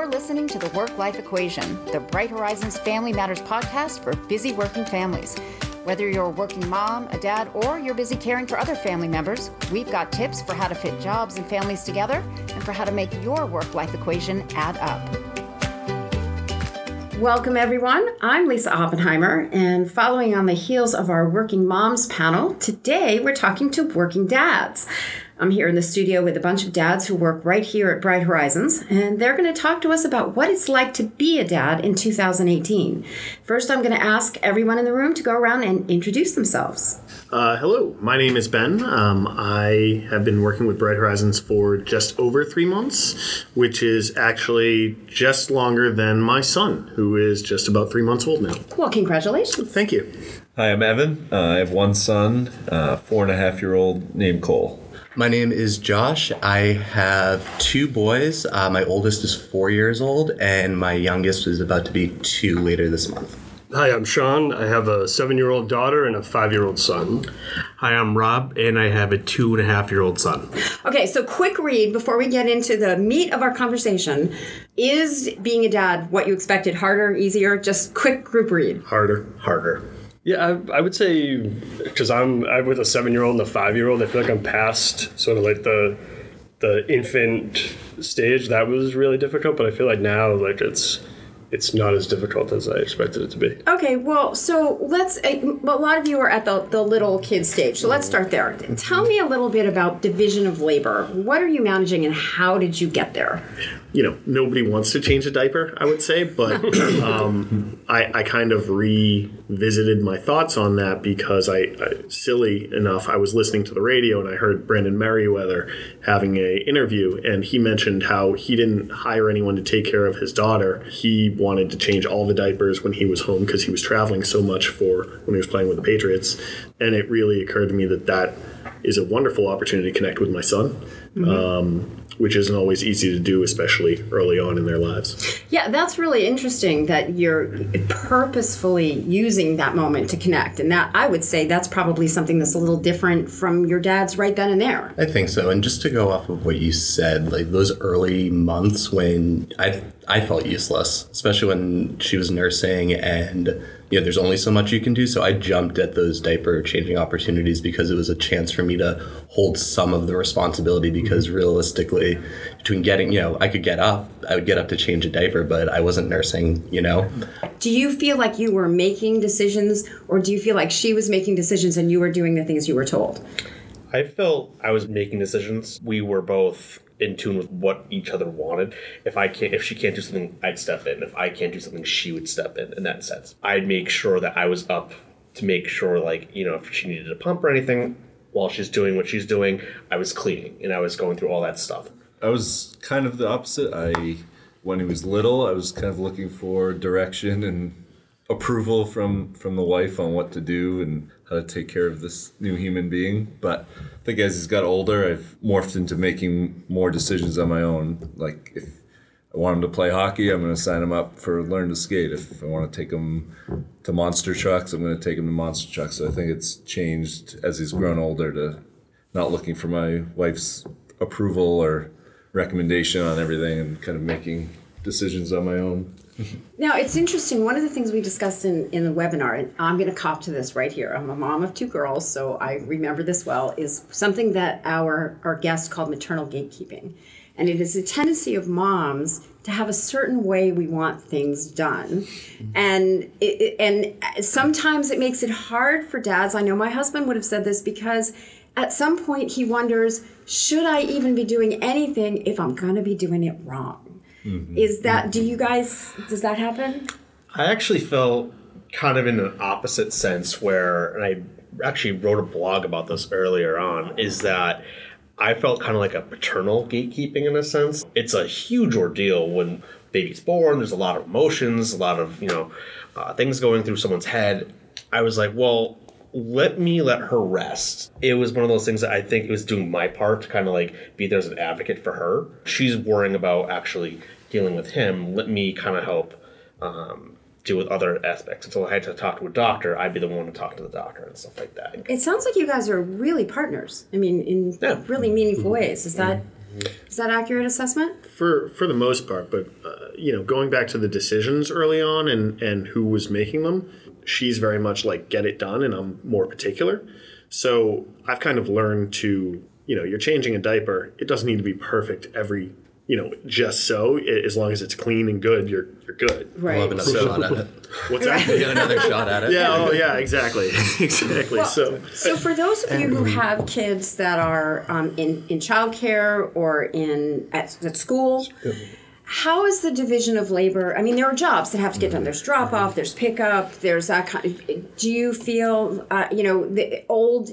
You're listening to The Work-Life Equation, the Bright Horizons Family Matters podcast for busy working families. Whether you're a working mom, a dad, or you're busy caring for other family members, we've got tips for how to fit jobs and families together and for how to make your work-life equation add up. Welcome, everyone. I'm Lisa Oppenheimer, and following on the heels of our Working Moms panel, today we're talking to working dads. I'm here in the studio with a bunch of dads who work right here at Bright Horizons, and they're going to talk to us about what it's like to be a dad in 2018. First, I'm going to ask everyone in the room to go around and introduce themselves. Hello, my name is Ben. I have been working with Bright Horizons for just over 3 months, which is actually just longer than my son, who is just about 3 months old now. Well, congratulations. Thank you. Hi, I'm Evan. I have one son, 4.5-year-old named Cole. My name is Josh. I have 2 boys. My oldest is 4 years old, and my youngest is about to be 2 later this month. Hi, I'm Sean. I have a 7-year-old daughter and a 5-year-old son. Hi, I'm Rob, and I have a 2.5-year-old son. Okay, so quick read before we get into the meat of our conversation. Is being a dad what you expected? Harder, easier? Just quick group read. Harder. Yeah, I would say, because I'm with a 7-year-old and a 5-year-old, I feel like I'm past sort of like the infant stage. That was really difficult, but I feel like now like it's not as difficult as I expected it to be. Okay, well, so a lot of you are at the little kid stage, so let's start there. Tell me a little bit about division of labor. What are you managing and how did you get there? Nobody wants to change a diaper, I would say, but I kind of revisited my thoughts on that because silly enough, I was listening to the radio and I heard Brandon Merriweather having an interview, and he mentioned how he didn't hire anyone to take care of his daughter. He wanted to change all the diapers when he was home because he was traveling so much when he was playing with the Patriots, and it really occurred to me that is a wonderful opportunity to connect with my son. Which isn't always easy to do, especially early on in their lives. Yeah, that's really interesting that you're purposefully using that moment to connect. And that, I would say, that's probably something that's a little different from your dad's right then and there. I think so. And just to go off of what you said, like those early months when I felt useless, especially when she was nursing and there's only so much you can do. So I jumped at those diaper changing opportunities because it was a chance for me to hold some of the responsibility because realistically, between getting, I would get up to change a diaper, but I wasn't nursing, Do you feel like you were making decisions, or do you feel like she was making decisions and you were doing the things you were told? I felt I was making decisions. We were both in tune with what each other wanted. If she can't do something, I'd step in. If I can't do something, she would step in that sense. I'd make sure that I was up to make sure, if she needed a pump or anything, while she's doing what she's doing, I was cleaning and I was going through all that stuff. I was kind of the opposite. When he was little, I was kind of looking for direction and approval from the wife on what to do and how to take care of this new human being. But I think as he's got older, I've morphed into making more decisions on my own. Like if I want him to play hockey, I'm going to sign him up for learn to skate. If I want to take him to monster trucks, I'm going to take him to monster trucks. So I think it's changed as he's grown older to not looking for my wife's approval or recommendation on everything and kind of making decisions on my own. Now, it's interesting. One of the things we discussed in the webinar, and I'm going to cop to this right here. I'm a mom of 2 girls, so I remember this well, is something that our guest called maternal gatekeeping. And it is a tendency of moms to have a certain way we want things done. And sometimes it makes it hard for dads. I know my husband would have said this because at some point he wonders, should I even be doing anything if I'm going to be doing it wrong? Does that happen? I actually felt kind of in an opposite sense where, and I actually wrote a blog about this earlier on, is that I felt kind of like a paternal gatekeeping in a sense. It's a huge ordeal when baby's born. There's a lot of emotions, a lot of, things going through someone's head. I was like, well, let her rest. It was one of those things that I think it was doing my part to kind of be there as an advocate for her. She's worrying about actually dealing with him. Let me kind of help deal with other aspects. Until I had to talk to a doctor, I'd be the one to talk to the doctor and stuff like that. It sounds like you guys are really partners. I mean, in really meaningful ways. Is that Is that accurate assessment? For the most part, but going back to the decisions early on and who was making them, she's very much like get it done, and I'm more particular. So I've kind of learned to, you're changing a diaper. It doesn't need to be perfect every, just so. As long as it's clean and good, you're good. Right. We'll have another shot at it. What's that? Get another shot at it. Yeah. Oh, yeah. Exactly. Exactly. Well, so for those of you who have kids that are in childcare or at school, how is the division of labor? I mean, there are jobs that have to get done. There's drop off, there's pickup, there's that kind of. Do you feel, in the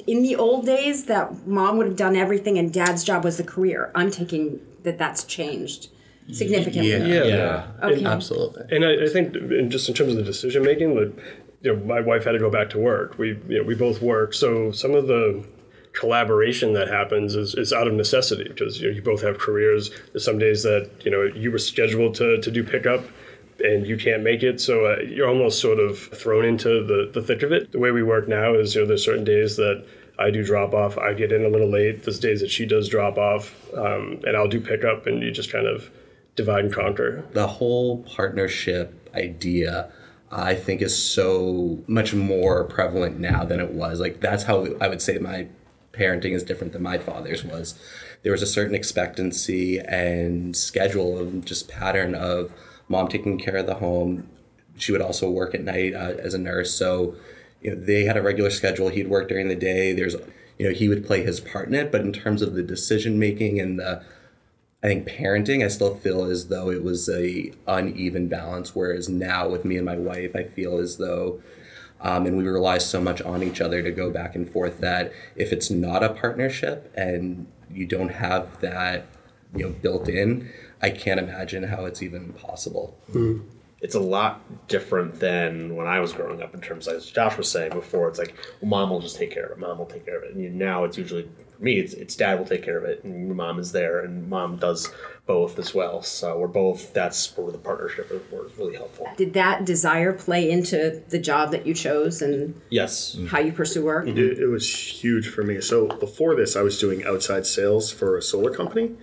old days that mom would have done everything and dad's job was the career? I'm taking that's changed significantly. Yeah. Okay. Absolutely. And I think just in terms of the decision making, my wife had to go back to work. We both work, so some of the collaboration that happens is out of necessity because you both have careers. There's some days that you were scheduled to do pickup and you can't make it, so you're almost sort of thrown into the thick of it. The way we work now is there's certain days that I do drop off, I get in a little late. There's days that she does drop off, and I'll do pickup, and you just kind of divide and conquer. The whole partnership idea, I think, is so much more prevalent now than it was. Like, that's how I would say my parenting is different than my father's was. There was a certain expectancy and schedule and just pattern of mom taking care of the home. She would also work at night as a nurse, so they had a regular schedule. He'd work during the day. He would play his part in it, but in terms of the decision making and I think parenting, I still feel as though it was a uneven balance. Whereas now with me and my wife, I feel as though, and we rely so much on each other to go back and forth that if it's not a partnership and you don't have that, built in, I can't imagine how it's even possible. Mm. It's a lot different than when I was growing up in terms of, as Josh was saying before, it's like, well, mom will just take care of it. Mom will take care of it. And now it's usually, for me, it's dad will take care of it. And mom is there and mom does both as well. So that's where the partnership is really helpful. Did that desire play into the job that you chose and Yes. how you pursue work? it was huge for me. So before this, I was doing outside sales for a solar company.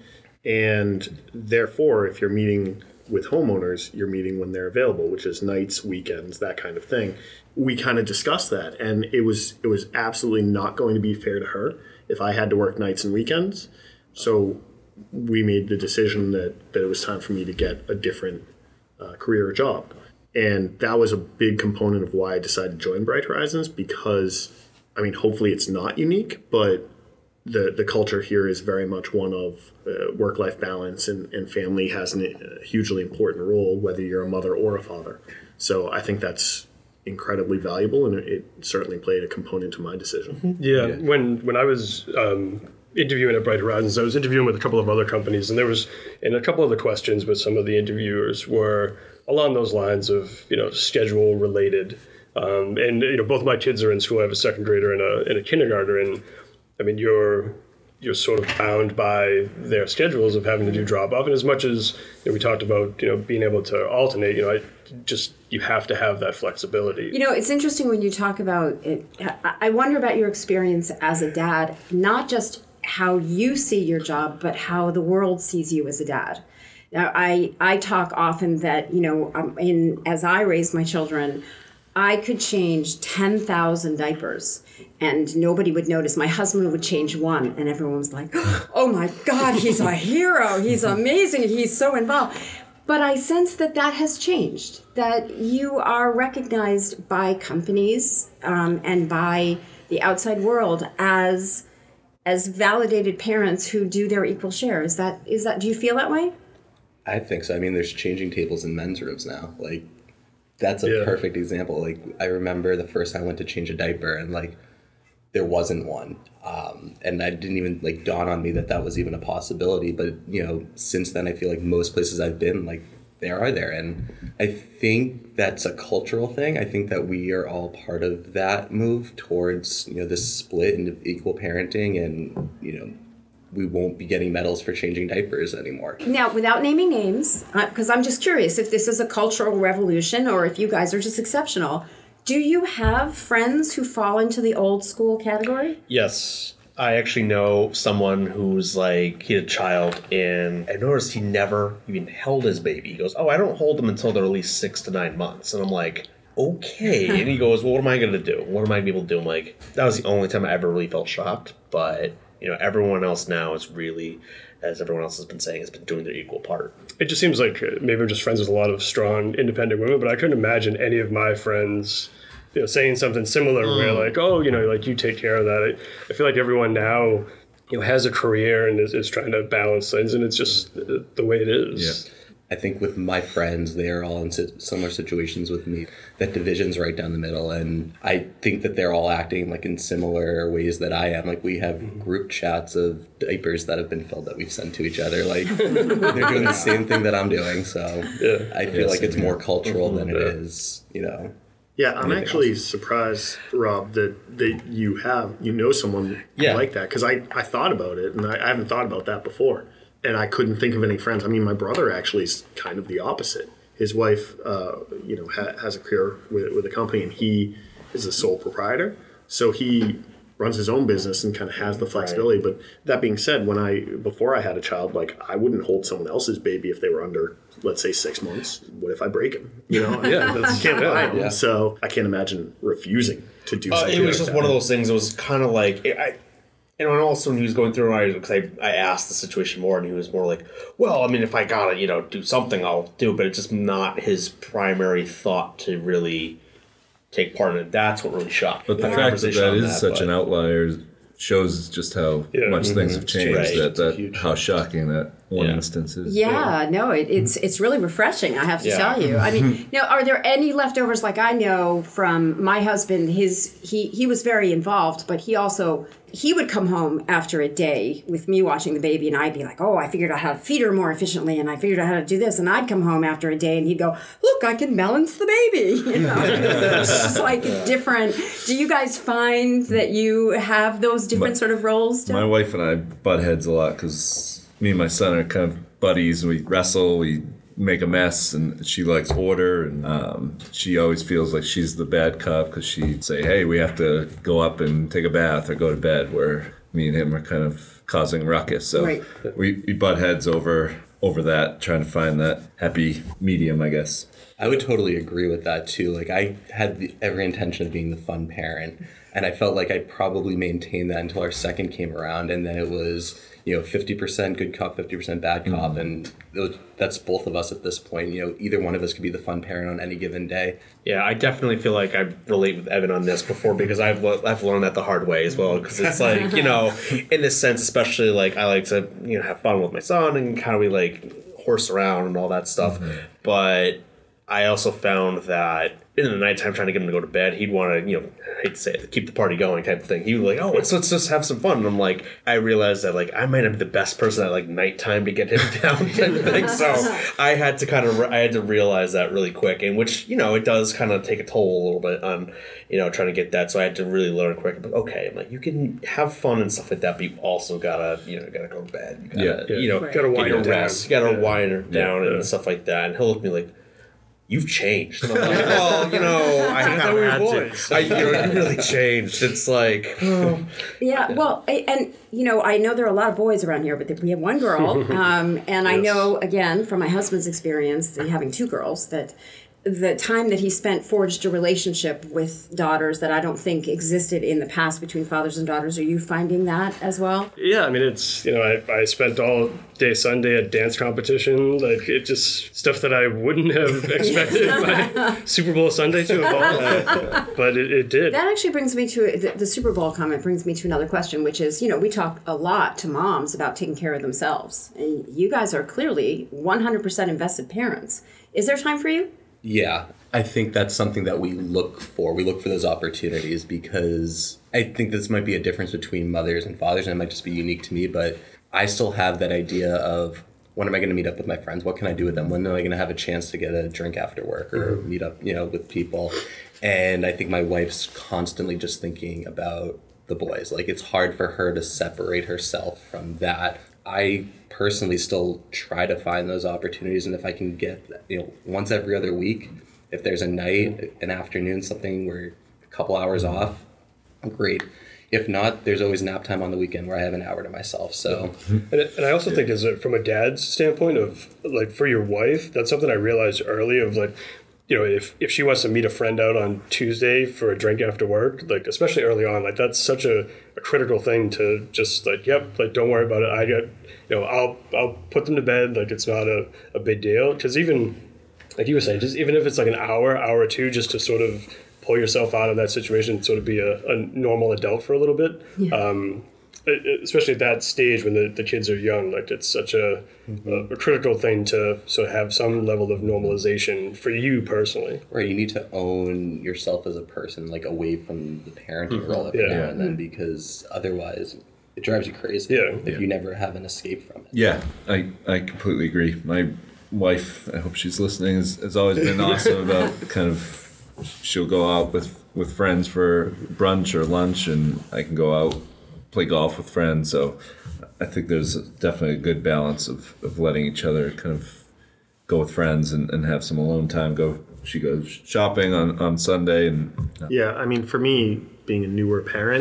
And therefore, if you're meeting with homeowners, you're meeting when they're available, which is nights, weekends, that kind of thing. We kind of discussed that, and it was absolutely not going to be fair to her if I had to work nights and weekends. So we made the decision that it was time for me to get a different career or job. And that was a big component of why I decided to join Bright Horizons because, hopefully it's not unique, but the culture here is very much one of work-life balance, and family has a hugely important role, whether you're a mother or a father. So I think that's incredibly valuable, and it certainly played a component to my decision. Yeah. When I was interviewing at Bright Horizons, I was interviewing with a couple of other companies, and a couple of the questions with some of the interviewers were along those lines of schedule related. And both my kids are in school. I have a second grader and a kindergartner, and you're sort of bound by their schedules of having to do drop off. And as much as we talked about, being able to alternate, you have to have that flexibility. It's interesting when you talk about it. I wonder about your experience as a dad, not just how you see your job, but how the world sees you as a dad. Now, I talk often that, as I raised my children, I could change 10,000 diapers and nobody would notice. My husband would change one and everyone was like, oh my God, he's a hero. He's amazing. He's so involved. But I sense that has changed, that you are recognized by companies and by the outside world as validated parents who do their equal share. Is that? Do you feel that way? I think so. There's changing tables in men's rooms now. That's a perfect example. I remember the first time I went to change a diaper and there wasn't one. And I didn't even dawn on me that was even a possibility. But, since then I feel like most places I've been, they are there. And I think that's a cultural thing. I think that we are all part of that move towards, this split into equal parenting and, we won't be getting medals for changing diapers anymore. Now, without naming names, because I'm just curious if this is a cultural revolution or if you guys are just exceptional, do you have friends who fall into the old school category? Yes. I actually know someone who's like, he had a child, and I noticed he never even held his baby. He goes, oh, I don't hold them until they're at least 6 to 9 months. And I'm like, okay. And he goes, well, what am I going to do? What am I able to do? I'm like, that was the only time I ever really felt shocked. But, everyone else now is really, as everyone else has been saying, has been doing their equal part. It just seems like maybe I'm just friends with a lot of strong, independent women, but I couldn't imagine any of my friends saying something similar where like, oh, like you take care of that. I feel like everyone now, has a career and is trying to balance things, and it's just the way it is. Yeah. I think with my friends, they are all in similar situations with me. That division's right down the middle, and I think that they're all acting like in similar ways that I am. Like we have group chats of diapers that have been filled that we've sent to each other. Like they're doing the same thing that I'm doing. So I feel like it's more cultural than it is, Yeah, I'm actually surprised, Rob, that you know someone like that, because I thought about it, and I haven't thought about that before, and I couldn't think of any friends. I mean, my brother actually is kind of the opposite. His wife, has a career with a company, and he is a sole proprietor, so he runs his own business and kind of has the flexibility. But that being said, before I had a child, like I wouldn't hold someone else's baby if they were under, let's say, 6 months. What if I break him? That's can't buy him. Yeah. So I can't imagine refusing to do something. It was just one of those things. It was kind of like and also when he was going through it, because I asked the situation more, and he was more like, well, I mean, if I gotta do something, I'll do it, but it's just not his primary thought to really take part in it. That's what really shocked me. But the fact that is such an outlier shows just how much things have changed. Right. How shocking that one instance is. Yeah, no, it's really refreshing, I have to tell you. I mean, are there any leftovers? Like I know from my husband, he was very involved, but he would come home after a day with me watching the baby, and I'd be like, oh, I figured out how to feed her more efficiently, and I figured out how to do this, and I'd come home after a day, and he'd go, look, I can balance the baby. It's just like different. Do you guys find that you have those different sort of roles still? My wife and I butt heads a lot because me and my son are kind of buddies. We wrestle, we make a mess, and she likes order, and she always feels like she's the bad cop because she'd say, hey, we have to go up and take a bath or go to bed, where me and him are kind of causing ruckus. So we butt heads over that, trying to find that happy medium, I guess. I would totally agree with that too. Like I had every intention of being the fun parent, and I felt like I probably maintained that until our second came around, and then it was 50% good cop, 50% bad cop, and that's both of us at this point. Either one of us could be the fun parent on any given day. Yeah, I definitely feel like I relate with Evan on this before, because I've learned that the hard way as well. Because it's like in this sense, especially like I like to have fun with my son and kind of we like horse around and all that stuff, but I also found that in the nighttime, trying to get him to go to bed, he'd want to, I hate to say it, keep the party going type of thing. He was like, oh, let's just have some fun. And I'm like, I realized that like I might not be the best person at like nighttime to get him down type of thing. So I had to realize that really quick, and which, it does kind of take a toll a little bit on, trying to get that. So I had to really learn quick. But okay, I'm like, you can have fun and stuff like that, but you also gotta go to bed. You gotta, gotta wind her down. You gotta wind her down and stuff like that. And he'll look at me like, you've changed. And I'm like, well, I kind of had to. You really changed. It's like, yeah. Well, and I know there are a lot of boys around here, but we have one girl, and I know again from my husband's experience, having two girls, that the time that he spent forged a relationship with daughters that I don't think existed in the past between fathers and daughters. Are you finding that as well? Yeah, I mean, it's, I spent all day Sunday at dance competition. Like, it just stuff that I wouldn't have expected my Super Bowl Sunday to involve. But it did. That actually brings me to, the Super Bowl comment brings me to another question, which is, we talk a lot to moms about taking care of themselves. And you guys are clearly 100% invested parents. Is there time for you? Yeah, I think that's something that we look for. We look for those opportunities because I think this might be a difference between mothers and fathers, and it might just be unique to me, but I still have that idea of when am I going to meet up with my friends? What can I do with them? When am I going to have a chance to get a drink after work or meet up, with people? And I think my wife's constantly just thinking about the boys. Like, it's hard for her to separate herself from that. I personally still try to find those opportunities, and if I can get, once every other week, if there's a night, an afternoon, something where a couple hours off, great. If not, there's always nap time on the weekend where I have an hour to myself. So, And I also think, from a dad's standpoint of like for your wife, that's something I realized early of like, if she wants to meet a friend out on Tuesday for a drink after work, like especially early on, like that's such a critical thing to just like, don't worry about it. I'll put them to bed. Like it's not a big deal. Because even like you were saying, just even if it's like an hour or two, just to sort of pull yourself out of that situation, sort of be a normal adult for a little bit. Yeah. Especially at that stage when the kids are young, like it's such a critical thing to sort of have some level of normalization for you personally. Right, you need to own yourself as a person, like away from the parenting role every now and then, because otherwise it drives you crazy if you never have an escape from it. Yeah, I completely agree. My wife, I hope she's listening, has always been awesome about kind of, she'll go out with friends for brunch or lunch, and I can go out play golf with friends. So I think there's definitely a good balance of letting each other kind of go with friends and have some alone time. She goes shopping on Sunday. And Yeah, I mean, for me, being a newer parent,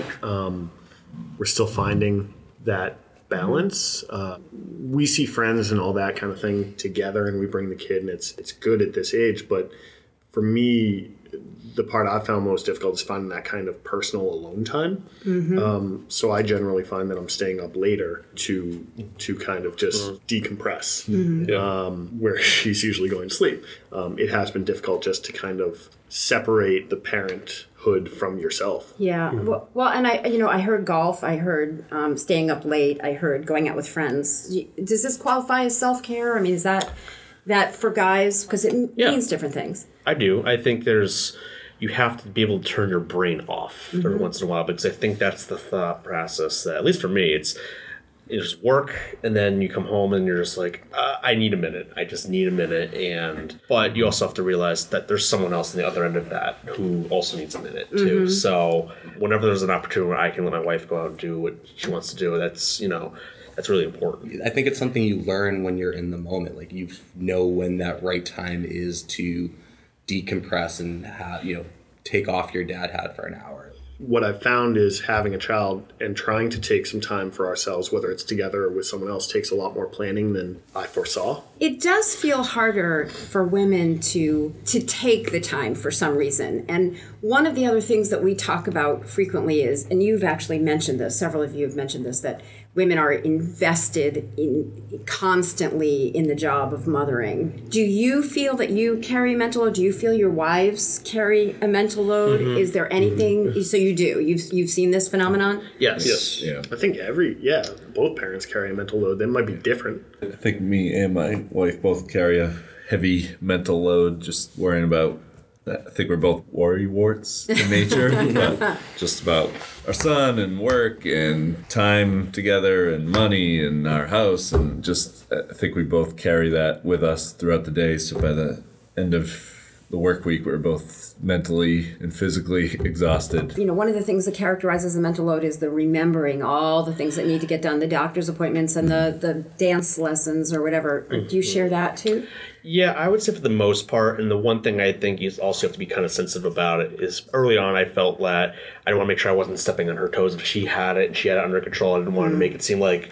we're still finding that balance. We see friends and all that kind of thing together, and we bring the kid, and it's good at this age. But for me, the part I found most difficult is finding that kind of personal alone time. So I generally find that I'm staying up later to kind of just decompress, where she's usually going to sleep. It has been difficult just to kind of separate the parenthood from yourself. Yeah. Well, and I heard golf. I heard staying up late. I heard going out with friends. Does this qualify as self-care? I mean, is that for guys? Because it means different things. I do. I think you have to be able to turn your brain off every once in a while, because I think that's the thought process that, at least for me, it's just work, and then you come home and you're just like, I need a minute. I just need a minute. But you also have to realize that there's someone else on the other end of that who also needs a minute too. So whenever there's an opportunity where I can let my wife go out and do what she wants to do, that's really important. I think it's something you learn when you're in the moment. Like you know when that right time is to decompress and take off your dad hat for an hour. What I've found is having a child and trying to take some time for ourselves, whether it's together or with someone else, takes a lot more planning than I foresaw. It does feel harder for women to take the time for some reason. And one of the other things that we talk about frequently is, and you've actually mentioned this, several of you have mentioned this, that women are invested constantly in the job of mothering. Do you feel that you carry a mental load? Do you feel your wives carry a mental load? Is there anything? So you do. You've seen this phenomenon? Yes. Yeah. I think both parents carry a mental load. They might be different. I think me and my wife both carry a heavy mental load, just worrying about, I think we're both worrywarts in nature, but just about our son and work and time together and money and our house, and just I think we both carry that with us throughout the day. So by the end of the work week, we're both mentally and physically exhausted. One of the things that characterizes the mental load is the remembering all the things that need to get done, the doctor's appointments and the dance lessons or whatever. Do you share that too? Yeah, I would say for the most part, and the one thing I think you also have to be kind of sensitive about it is early on I felt that I didn't want to make sure I wasn't stepping on her toes. If she had it and she had it under control, I didn't want to make it seem like,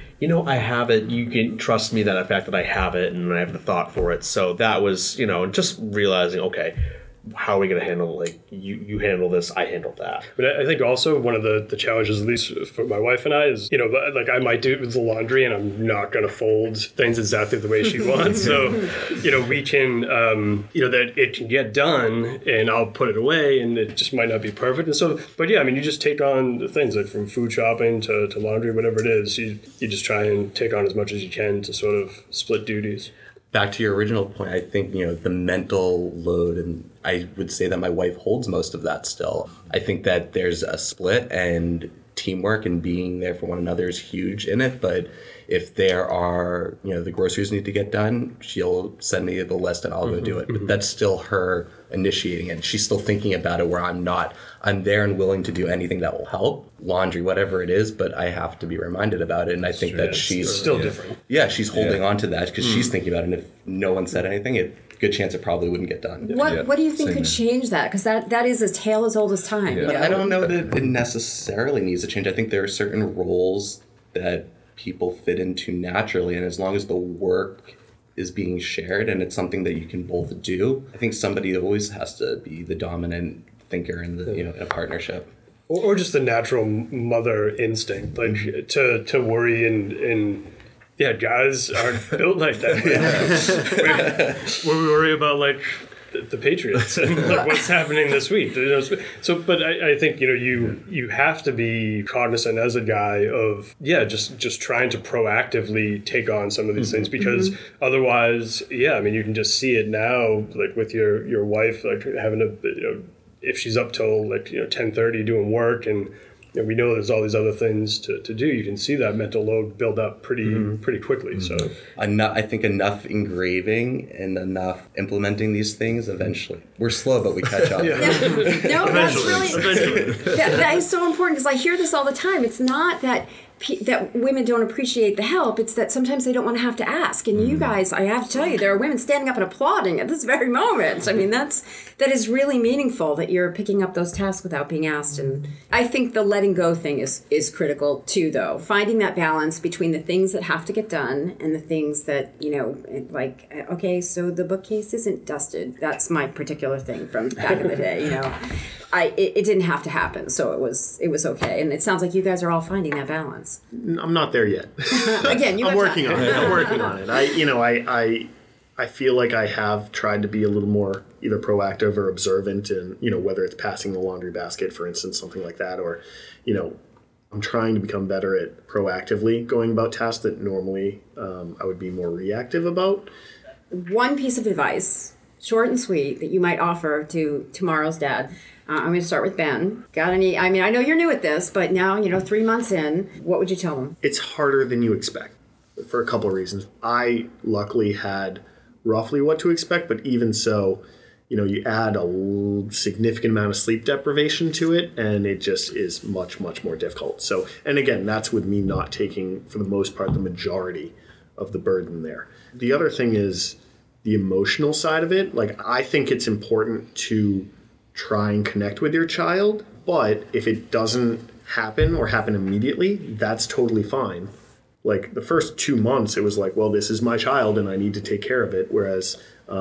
I have it, you can trust me that the fact that I have it and I have the thought for it. So that was, just realizing, okay, how are we going to handle, like, you handle this, I handle that. But I think also one of the challenges, at least for my wife and I, is, like I might do the laundry and I'm not going to fold things exactly the way she wants. So, we can, that it can get done and I'll put it away and it just might not be perfect. And so, but yeah, you just take on the things like from food shopping to laundry, whatever it is, you just try and take on as much as you can to sort of split duties. Back to your original point, I think, the mental load, and I would say that my wife holds most of that still. I think that there's a split, and teamwork and being there for one another is huge in it. But if there are, the groceries need to get done, she'll send me the list and I'll go do it. But that's still her initiating it. She's still thinking about it where I'm not. I'm there and willing to do anything that will help, laundry, whatever it is, but I have to be reminded about it. And I think that she's still different. Yeah, she's holding on to that because she's thinking about it. And if no one said anything, it good chance it probably wouldn't get done. What do you think could change that? Because that is a tale as old as time. Yeah. You know? I don't know that it necessarily needs to change. I think there are certain roles that people fit into naturally, and as long as the work is being shared and it's something that you can both do, I think somebody always has to be the dominant thinker in the in a partnership. Or just the natural mother instinct, like to worry and yeah, guys aren't built like that. We worry about like the Patriots and like what's happening this week. So, but I think you have to be cognizant as a guy of just trying to proactively take on some of these things, because otherwise, I mean, you can just see it now, like with your wife, like having to if she's up till like 10:30 doing work, and we know there's all these other things to do, you can see that mental load build up pretty quickly. So I think enough engraving and enough implementing these things, eventually. We're slow, but we catch up. No, that's really that is so important, because I hear this all the time. It's not that women don't appreciate the help, it's that sometimes they don't want to have to ask. And you guys, I have to tell you, there are women standing up and applauding at this very moment. I mean, that is really meaningful, that you're picking up those tasks without being asked. And I think the letting go thing is critical too, though. Finding that balance between the things that have to get done and the things that, like, okay, so the bookcase isn't dusted. That's my particular thing from back in the day, It didn't have to happen, so it was okay. And it sounds like you guys are all finding that balance. I'm not there yet. Again, I'm working on it. I'm working on it. I feel like I have tried to be a little more either proactive or observant, and whether it's passing the laundry basket, for instance, something like that, or I'm trying to become better at proactively going about tasks that normally I would be more reactive about. One piece of advice, short and sweet, that you might offer to tomorrow's dad. I'm going to start with Ben. Got any? I mean, I know you're new at this, but now 3 months in, what would you tell him? It's harder than you expect for a couple of reasons. I luckily had roughly what to expect, but even so, you add a significant amount of sleep deprivation to it, and it just is much, much more difficult. So, and again, that's with me not taking, for the most part, the majority of the burden there. The other thing is the emotional side of it. Like, I think it's important to try and connect with your child, but if it doesn't happen or happen immediately, that's totally fine. Like the first 2 months, it was like, well, this is my child and I need to take care of it. Whereas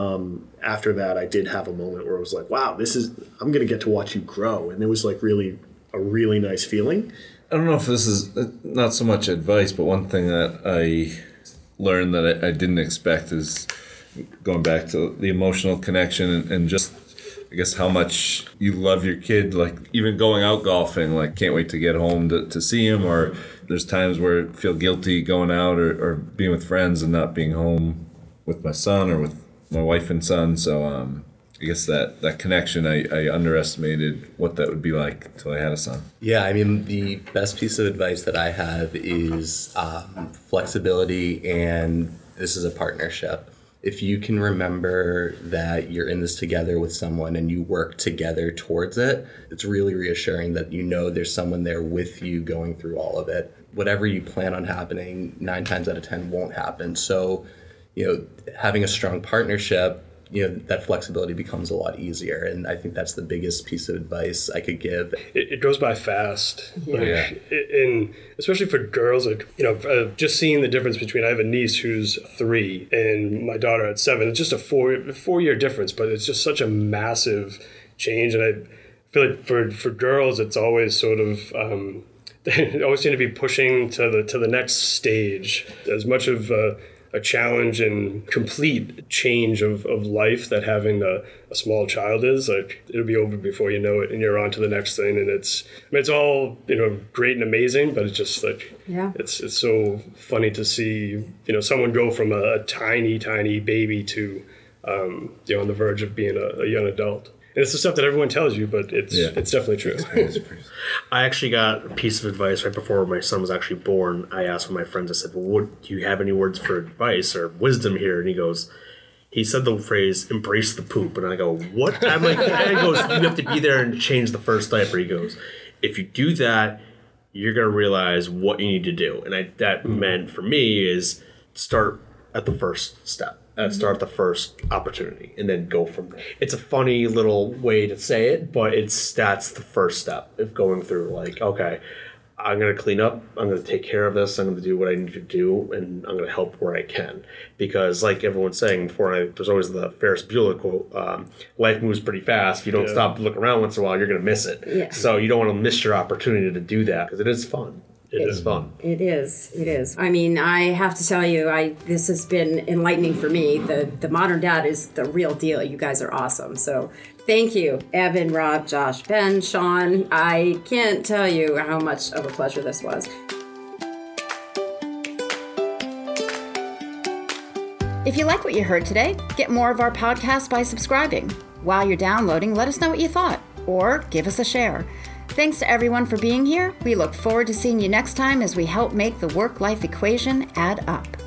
after that, I did have a moment where I was like, wow, I'm going to get to watch you grow. And it was like really a really nice feeling. I don't know if this is not so much advice, but one thing that I learned that I didn't expect is going back to the emotional connection and just, I guess, how much you love your kid. Like even going out golfing, like can't wait to get home to see him. Or there's times where I feel guilty going out or being with friends and not being home with my son or with my wife and son. So I guess that connection, I underestimated what that would be like until I had a son. Yeah, I mean, the best piece of advice that I have is flexibility, and this is a partnership. If you can remember that you're in this together with someone and you work together towards it, it's really reassuring that there's someone there with you going through all of it. Whatever you plan on happening, 9 times out of 10 won't happen. So, having a strong partnership, that flexibility becomes a lot easier. And I think that's the biggest piece of advice I could give. It goes by fast. Yeah. And especially for girls, just seeing the difference between, I have a niece who's 3 and my daughter at 7. It's just a 4-year difference, but it's just such a massive change. And I feel like for girls, it's always sort of, they always seem to be pushing to the next stage. As much of a challenge and complete change of life that having a small child is, like, it'll be over before you know it, and you're on to the next thing. And it's all great and amazing, but it's just like, it's so funny to see someone go from a tiny baby to on the verge of being a young adult. And it's the stuff that everyone tells you, but it's definitely true. I actually got a piece of advice right before my son was actually born. I asked one of my friends, I said, well, do you have any words for advice or wisdom here? And he said the phrase, embrace the poop. And I go, what? I'm like, and he goes, you have to be there and change the first diaper. He goes, if you do that, you're going to realize what you need to do. And that meant for me is start at the first step. Start at the first opportunity and then go from there. It's a funny little way to say it, but that's the first step of going through, like, okay, I'm going to clean up, I'm going to take care of this, I'm going to do what I need to do, and I'm going to help where I can. Because like everyone's saying before, there's always the Ferris Bueller quote, life moves pretty fast. If you don't stop to look around once in a while, you're going to miss it. Yeah. So you don't want to miss your opportunity to do that, because it is fun. It is fun. It is. I mean, I have to tell you, this has been enlightening for me. The Modern Dad is the real deal. You guys are awesome. So thank you, Evan, Rob, Josh, Ben, Sean. I can't tell you how much of a pleasure this was. If you like what you heard today, get more of our podcast by subscribing. While you're downloading, let us know what you thought, or give us a share. Thanks to everyone for being here. We look forward to seeing you next time as we help make the work-life equation add up.